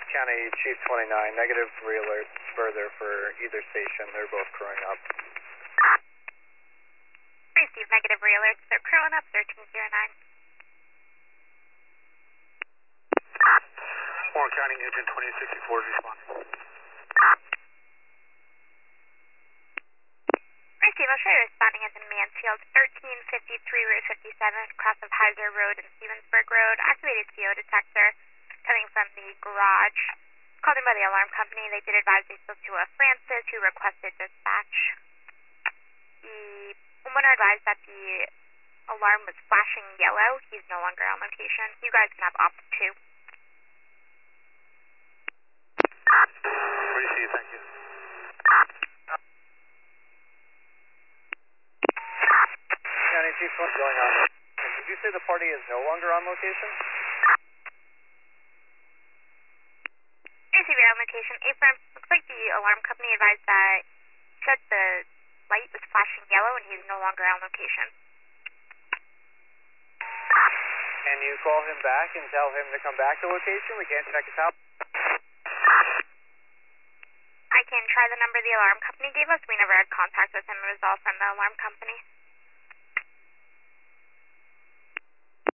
County Chief 29, negative re-alerts further for either station. They're both crewing up. Receive negative re-alerts. They're crewing up 1309. Warren County Engine 2064 responding. Receive, I'll show you responding at the Mansfield 1353 Route 57, cross of Heiser Road and Stevensburg Road. Activated CO detector coming from the garage. Called in by the alarm company. They did advise they spoke to a Francis who requested dispatch. The homeowner advised that the alarm was flashing yellow. He's no longer on location. You guys can have opt 2. Receive, thank you. County Chief, what's going on? Did you say the party is no longer on location? Receive, you're on location. Affirm. Looks like the alarm company advised that said the light was flashing yellow and he's no longer on location. Can you call him back and tell him to come back to location? We can't check his house. I can try the number the alarm company gave us. We never had contact with him. It was all from the alarm company.